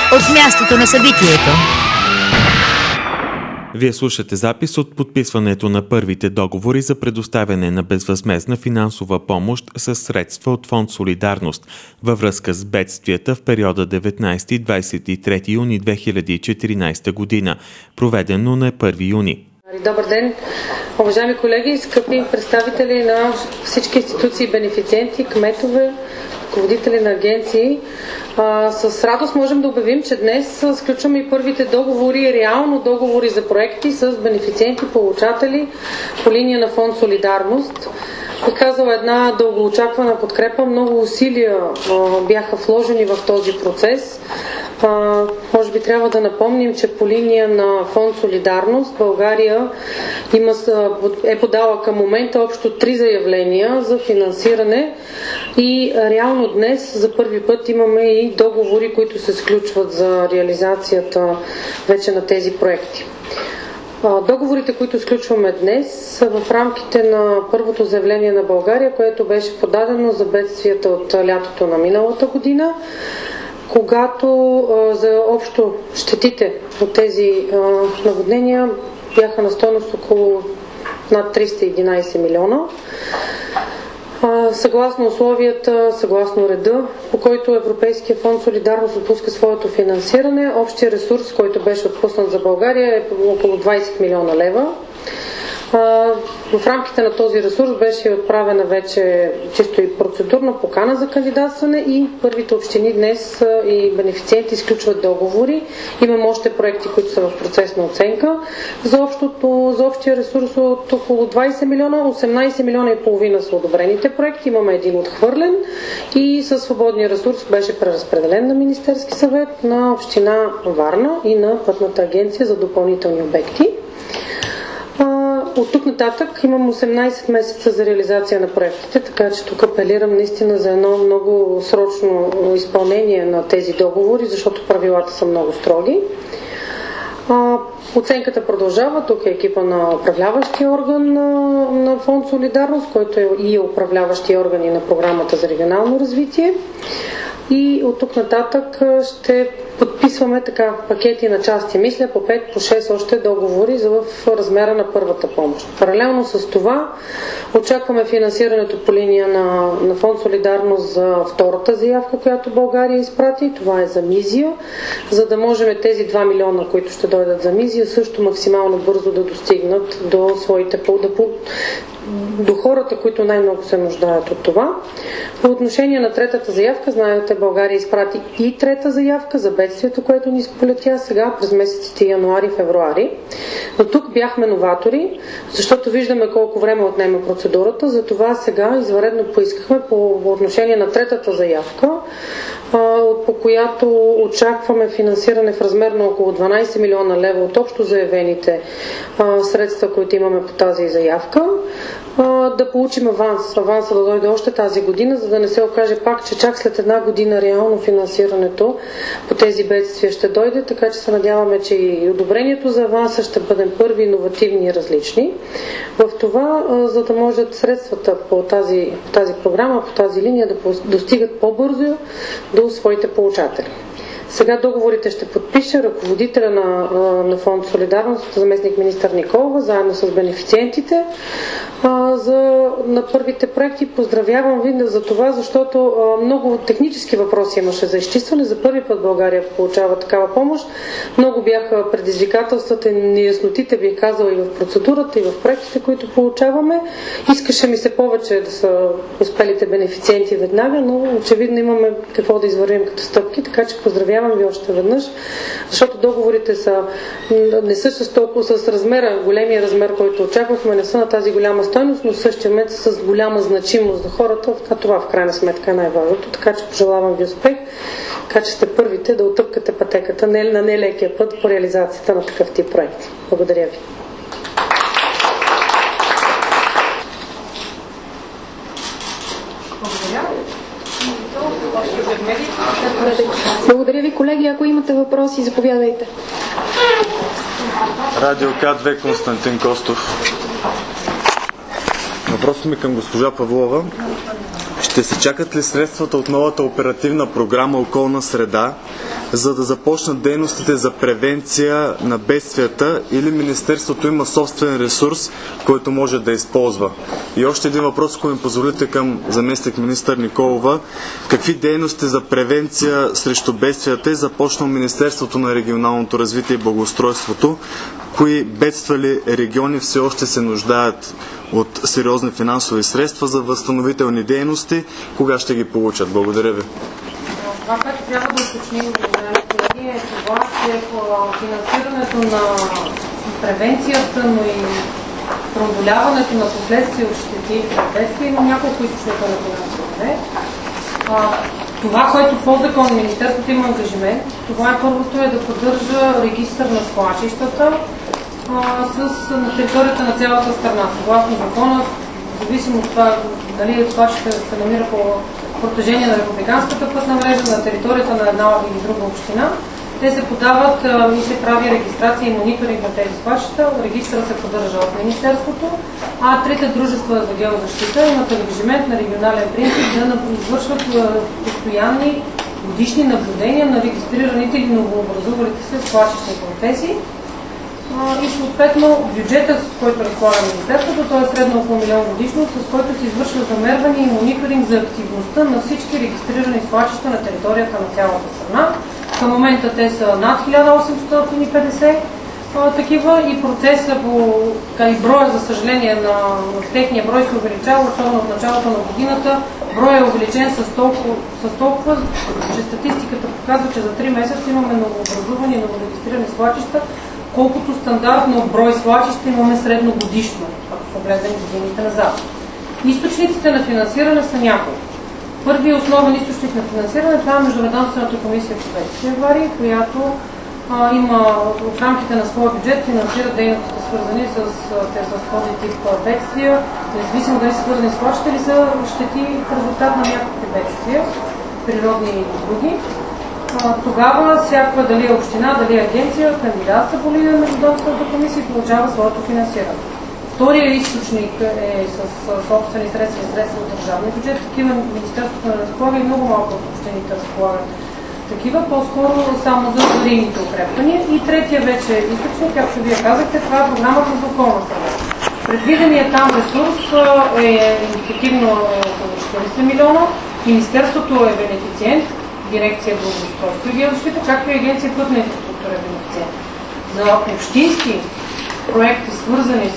от мястото на събитието. Вие слушате запис от подписването на първите договори за предоставяне на безвъзмездна финансова помощ с средства от Фонд Солидарност във връзка с бедствията в периода 19-23 юни 2014 година, проведено на 1 юни. Добър ден, уважаеми колеги, скъпи представители на всички институции, бенефициенти, кметове, ръководители на агенции. С радост можем да обявим, че днес сключваме и първите договори, реално договори за проекти с бенефициенти, получатели по линия на Фонд Солидарност. Бих казала, една дългоочаквана подкрепа. Много усилия бяха вложени в този процес. Може би трябва да напомним, че по линия на Фонд Солидарност България е подала към момента общо 3 заявления за финансиране и реално днес за първи път имаме и договори, които се сключват за реализацията вече на тези проекти. Договорите, които сключваме днес, са в рамките на първото заявление на България, което беше подадено за бедствията от лятото на миналата година, когато за общо щетите от тези наводнения бяха на стойност около над 311 милиона. Съгласно условията, съгласно реда, по който Европейския фонд Солидарност отпуска своето финансиране, общия ресурс, който беше отпуснат за България, е около 20 милиона лева. В рамките на този ресурс беше отправена вече чисто и процедурна покана за кандидатстване и първите общини днес и бенефициенти изключват договори. Имам още проекти, които са в процес на оценка. За общия ресурс от около 20 милиона, 18 милиона и половина са одобрените проекти. Имаме един отхвърлен и със свободния ресурс беше преразпределен на Министерски съвет, на община Варна и на Пътната агенция за допълнителни обекти. От тук нататък имам 18 месеца за реализация на проектите, така че тук апелирам наистина за едно много срочно изпълнение на тези договори, защото правилата са много строги. Оценката продължава. Тук е екипа на управляващия орган на Фонд Солидарност, който е и управляващия орган и на програмата за регионално развитие. И от тук нататък ще подписваме така пакети на части, мисля, по 5, по 6 още договори в размера на първата помощ. Паралелно с това очакваме финансирането по линия на Фонд Солидарност за втората заявка, която България изпрати. Това е за Мизия, за да можем тези 2 милиона, които ще дойдат за Мизия, също максимално бързо да достигнат до своите до хората, които най-много се нуждаят от това. По отношение на третата заявка, знаете, България изпрати и трета заявка за бедствието, което ни сполетя сега през месеците януари-февруари. Но тук бяхме новатори, защото виждаме колко време отнема процедурата, затова сега извънредно поискахме по отношение на третата заявка, по която очакваме финансиране в размер на около 12 милиона лева от общо заявените средства, които имаме по тази заявка, да получим аванса да дойде още тази година, за да не се окаже пак, че чак след една година реално финансирането по тези бедствия ще дойде, така че се надяваме, че и одобрението за аванса ще бъдем първи, иновативни и различни. В това, за да можат средствата по тази програма, по тази линия да достигат по-бързо до своите получатели. Сега договорите ще подпише ръководителя на Фонд Солидарност, заместник министър Николова, заедно с бенефициентите на първите проекти. Поздравявам ви за това, защото много технически въпроси имаше за изчистване. За първи път България получава такава помощ. Много бяха предизвикателствата, неяснотите, бих казала, и в процедурата, и в проектите, които получаваме. Искаше ми се повече да са успелите бенефициенти веднага, но очевидно имаме какво да извървим като стъпки, така че поздравявам ви още веднъж, защото договорите не са с размера, големия размер, който очаквахме, не са на тази голяма стойност, но същия мет с голяма значимост за хората, а това в крайна сметка е най-важното, така че пожелавам ви успех, така че сте първите да отъпкате пътеката на нелекия път по реализацията на такъв тип проекти. Благодаря ви. Благодаря ви, колеги. Ако имате въпроси, заповядайте. Радио К2, Константин Костов. Въпросът ми към госпожа Павлова. Ще се чакат ли средствата от новата оперативна програма Околна среда за да започнат дейностите за превенция на бедствията, или Министерството има собствен ресурс, който може да използва? И още един въпрос, ако ми позволите, към заместник министър Николова. Какви дейности за превенция срещу бедствията е започнало Министерството на регионалното развитие и благоустройството? Кои бедствали региони все още се нуждаят от сериозни финансови средства за възстановителни дейности? Кога ще ги получат? Благодаря ви. Това, което трябва да уточним, уважаеми колеги, е това, че финансирането на превенцията, но и преодоляването на последствия от щети и бедствия има няколко източника на финансиране. Това, което по закон Министерството има ангажимент, това е първото да поддържа регистър на свлачищата на територията на цялата страна. Съгласно закона, в зависимост от това, дали свлачище се намира по протежение на републиканската пътна мрежа, на територията на една или друга община, те се подават и се прави регистрация и мониторинг на тези свлачища. Регистърът се поддържа от Министерството, а трите дружества за геозащита имат ангажимент на регионален принцип да извършват постоянни годишни наблюдения на регистрираните или новообразувалите се свлачищни концесии. И съответно бюджета, с който разполага Министерството, то е средно около 1 милион годишно, с който се извършва замерване и мониторинг за активността на всички регистрирани свлачища на територията на цялата страна. Към момента те са над 1850 такива и процеса и броя, за съжаление, на техния брой се увеличава, особено от началото на годината. Броя е увеличен с толкова, че статистиката показва, че за 3 месеца имаме новообразувани и новорегистрирани свлачища, колкото стандартно брой свлачища имаме средногодишно, ако погледнем годините назад. Източниците на финансиране са няколко. Първият основен източник на финансиране, това е Междуведомствената комисия по бедствия и аварии, която има в рамките на своя бюджет финансира дейностите, свързани с този тип бедствия, независимо дали са свързани с свлачища или са щети в резултат на някакви бедствия, природни или други. Тогава всяка, дали е община, дали е агенция, кандидатства по линия на Междуведомствената комисия и получава своето финансиране. Втория източник е с собствени средства и средства от държавния бюджет. Такива Министерството не разполага и много малко от общините разполагат такива, по-скоро само за аварийните укрепвания. И третия вече източник, както вие казахте, това е програмата за околна среда. Предвиденият там ресурс е индикативно около 40 милиона. Министерството е бенефициент, дирекция благоустройство и геозащита, както и агенция пътна инфраструктура е бенефициент. За общински проекти, свързани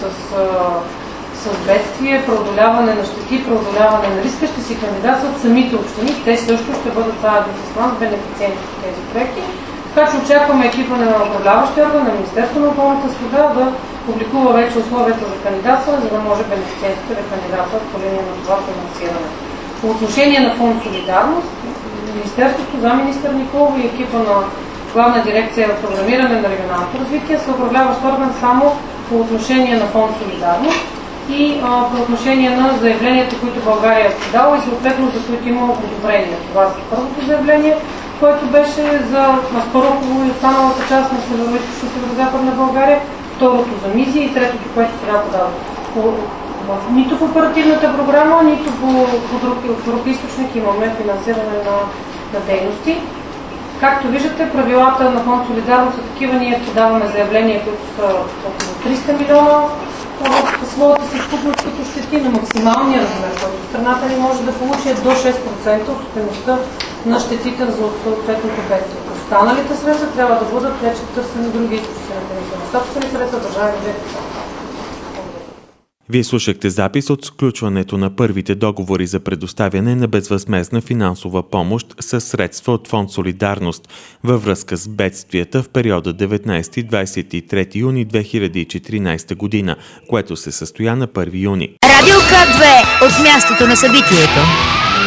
с бедствие, преодоляване на щети, преодоляване на риска, ще си кандидатстват самите общини. Те също ще бъдат заедно с нас бенефициенти в тези проекти. Така че очакваме екипа на управляващия орган на Министерството на околната среда да публикува вече условията за кандидатстване, за да може бенефициентите да кандидатстват по линия на това финансиране. По отношение на фонд Солидарност, Министерството, заместник-министър Николова и екипа на Главна дирекция програмиране на регионалното развитие са управляващ орган само по отношение на фонд Солидарност и по отношение на заявленията, които България е подала и съответно за които има одобрение. Това са първото заявление, което беше за Аспарухово и останалата част на северо-западна България, второто за Мизия и третото, което сега подава. Нито в оперативната програма, нито по друг източник имаме финансиране на дейности. Както виждате, правилата на фонд Солидарност са такива. Ние подаваме заявления, които са около 300 милиона в своята съвкупност като щети, на максималния размер, който страната ни може да получи до 6% от стойността на щетите за съответното бедствие. Останалите средства трябва да бъдат вече търсени други източници на финансиране. Собствени средства, държавен бюджет. Вие слушахте запис от сключването на първите договори за предоставяне на безвъзмездна финансова помощ със средства от фонд Солидарност във връзка с бедствията в периода 19-23 юни 2014 година, което се състоя на 1 юни. Радио К2 от мястото на събитието.